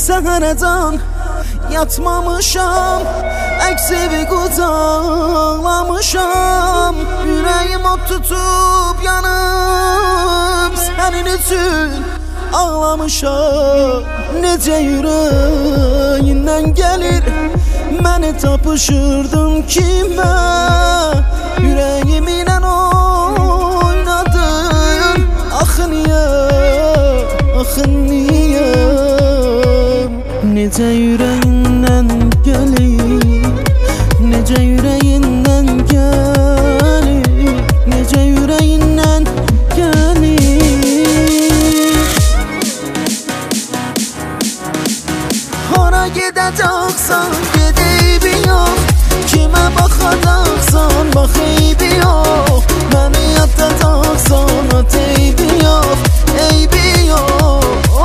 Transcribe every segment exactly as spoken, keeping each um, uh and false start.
Səhərəcən yatmamışam, əksivi qucaqlamışam. Ürəyim od tutub yanıb, sənin üçün ağlamışam. Necə ürəyindən gəlir, məni tapışırdın kimə? Ürəyimlə oynadın, axı niyə, axı niyə? Necə ürəyindən gəlir, necə ürəyindən gəlir, necə ürəyindən gəlir. Hara gedəcəksən, ged eybi yox. Kimə baxacaqsan, bax eybi yox. Məni yatacaqsan, at eybi yox, eybi yox.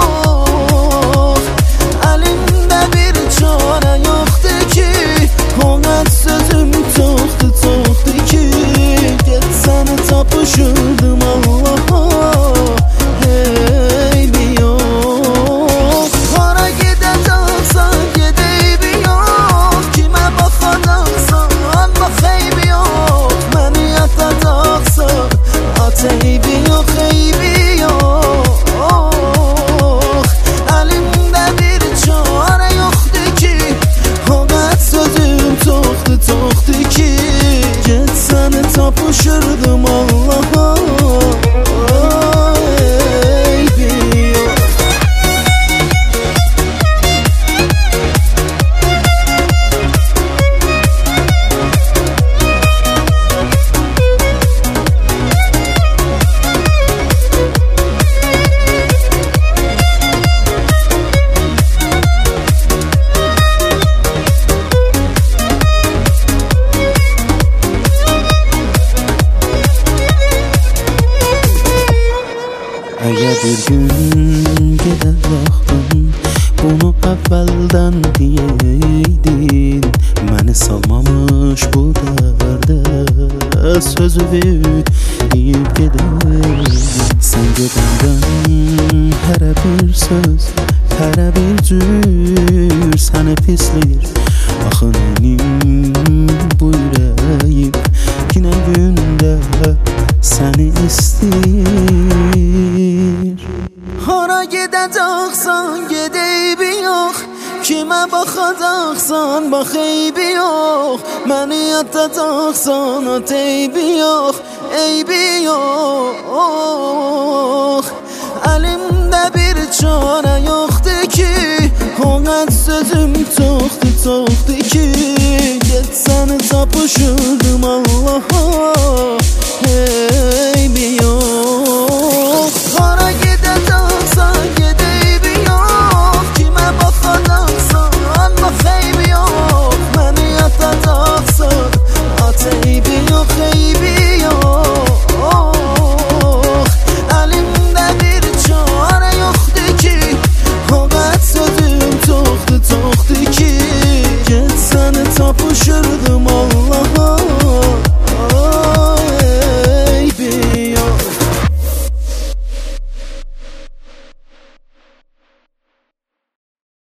Əlimdə bir çarə yoxdur ki, Qonaq sözüm çoxdur, çoxdur ki, get səni tapışırdım Allaha, eybi yox. Hara gedəcəksən, ged eybi yox. Kimə baxacaqsan, bax eybi yox. Məni yatacaqsan, at eybi yox, eybi yox. Əlimdə bir çarə yoxdur ki, Qonaq sözüm çoxdur, çoxdur ki, get səni tapışırdım Allaha, eybi yox. Əgər bir gün gedə vaxtın, bunu əvvəldən deyeydin. Məni salmamış bu dərdə, sözü deyib gedəydin. Sən gedəndən hərə bir söz, hərə bir cür səni pisləyir. Axı mənim bu ürəyim yenə gündə səni istəyir. Hara gedəcəksən, ged eybi yox. Kimə baxacaqsan, bax eybi yox. Məni yatacaqsan, at eybi yox, eybi yox. Əlimdə bir çarə yoxdur ki, Qonaq sözüm çoxdur, çoxdur ki, get səni tapışırdım Allaha,